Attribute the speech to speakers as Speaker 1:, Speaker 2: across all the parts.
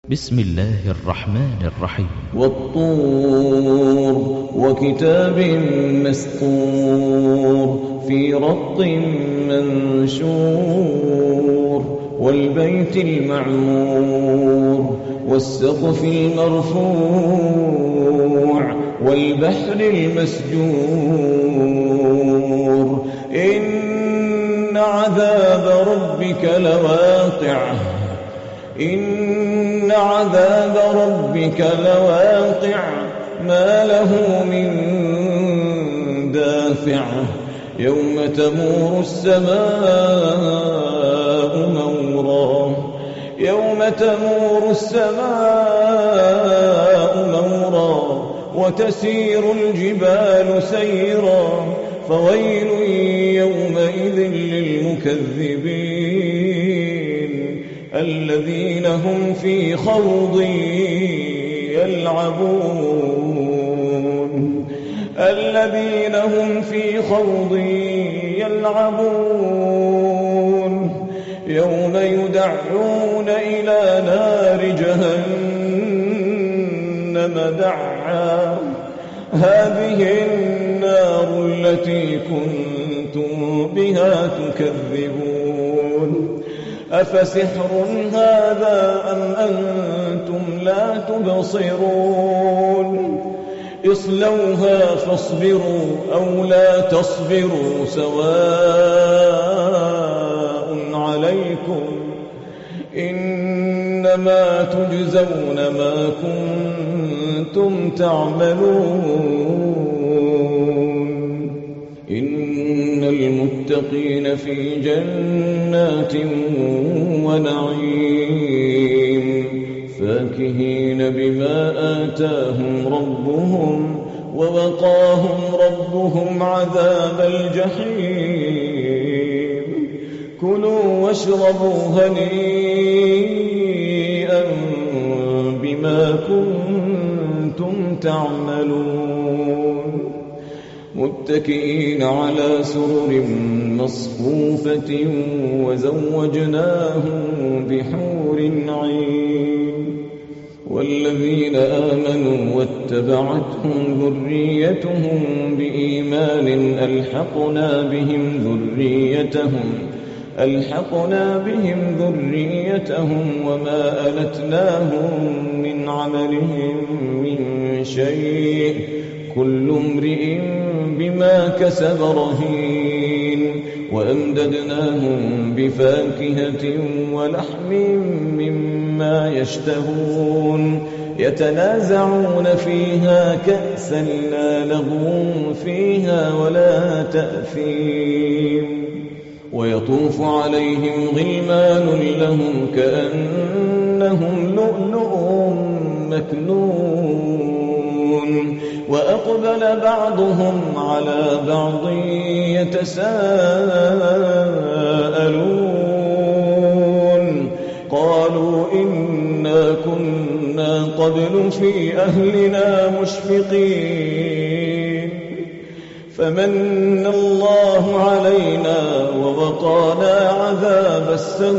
Speaker 1: بسم الله الرحمن الرحيم.
Speaker 2: والطور وكتاب مسطور في رق منشور والبيت المعمور والسقف المرفوع والبحر المسجور إن عذاب ربك لواقع إن عذاب ربك لواقع ما له من دافع يوم تمور السماء مورا يوم تمور السماء مورا وتسير الجبال سيرا فويل يومئذ للمكذبين الذين هم في خوض يلعبون الذين هم في خوض يلعبون يوم يدعون إلى نار جهنم دعا هذه النار التي كنتم بها تكذبون أفسحر هذا أم أنتم لا تبصرون اصلوها فاصبروا أو لا تصبروا سواء عليكم إنما تجزون ما كنتم تعملون إن المتقين في جنات ونعيم فاكهين بما آتاهم ربهم ووقاهم ربهم عذاب الجحيم كلوا واشربوا هنيئا بما كنتم تعملون متكئين على سرر مصفوفة وزوجناهم بحور عين والذين آمنوا واتبعتهم ذريتهم بإيمان ألحقنا بهم ذريتهم وما ألتناهم من عملهم من شيء كل امرئ بما كسب رهين وأمددناهم بفاكهة ولحم مما يشتهون يتنازعون فيها كأسا لا لغو فيها ولا تأثيم ويطوف عليهم غلمان لهم كأنهم لؤلؤ مكنون وأقبل بعضهم على بعض يتساءلون قالوا إنا كنا قبل في أهلنا مشفقين فمن الله علينا ووقانا عذاب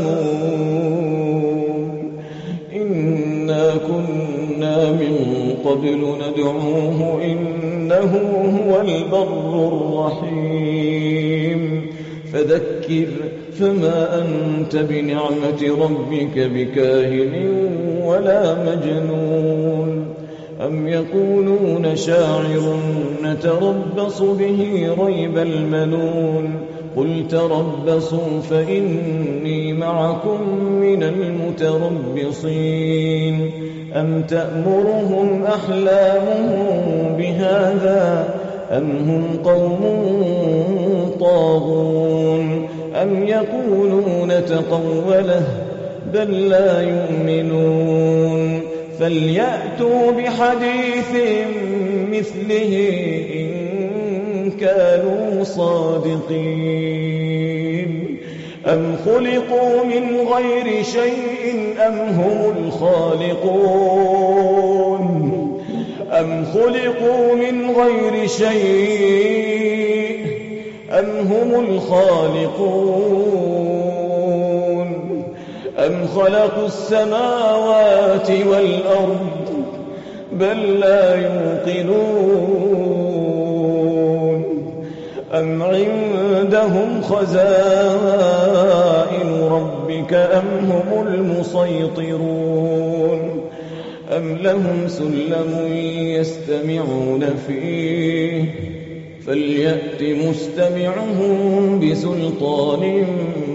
Speaker 2: السموم إنا كنا من قبل ندعوه إنه هو البر الرحيم فذكر فما أنت بنعمة ربك بكاهن ولا مجنون أم يقولون شاعر نتربص به ريب المنون قل تربصوا فإني معكم من المتربصين أم تأمرهم أحلامهم بهذا أم هم قوم طاغون أم يقولون تقوله بل لا يؤمنون فليأتوا بحديث مثله إن كانوا صادقين أم خلقوا من غير شيء أم هم الخالقون أم خلقوا من غير شيء أم هم الخالقون أم خلقوا السماوات والأرض بل لا يوقنون أم عندهم خزائن ربك أم هم المسيطرون أم لهم سلم يستمعون فيه فليأت مستمعهم بسلطان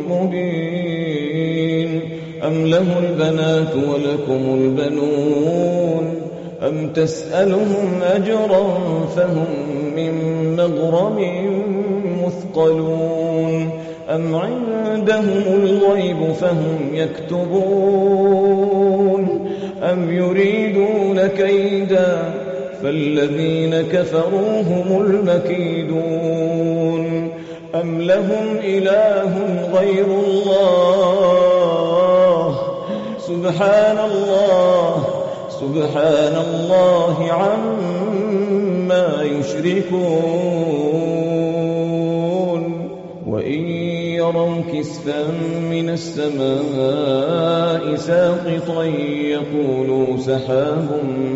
Speaker 2: مبين أم له البنات ولكم البنون أم تسألهم أجرا فهم من مغرم مثقلون أم عندهم الغيب فهم يكتبون أم يريدون كيدا فالذين كفروا هم المكيدون أم لهم إله غير الله سبحان الله عما يشركون وإن يروا كسفا من السماء ساقطا يقولوا سحاب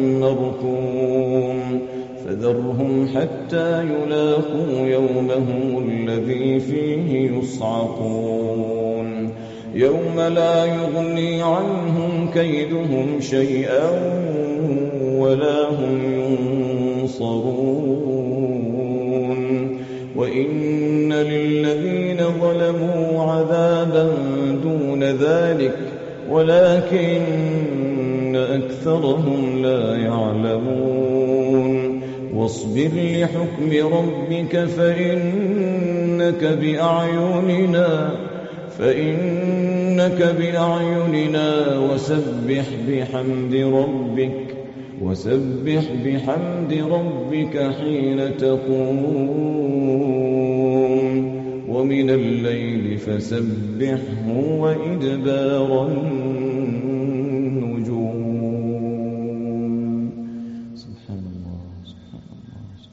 Speaker 2: مركوم فذرهم حتى يلاقوا يومهم الذي فيه يصعقون يوم لا يغني عنهم كيدهم شيئا ولا هم ينصرون وإن للذين ظلموا عذابا دون ذلك ولكن أكثرهم لا يعلمون واصبر لحكم ربك فإنك بأعيننا وسبح بحمد ربك حين تقوم ومن الليل فسبحه وإدبار النجوم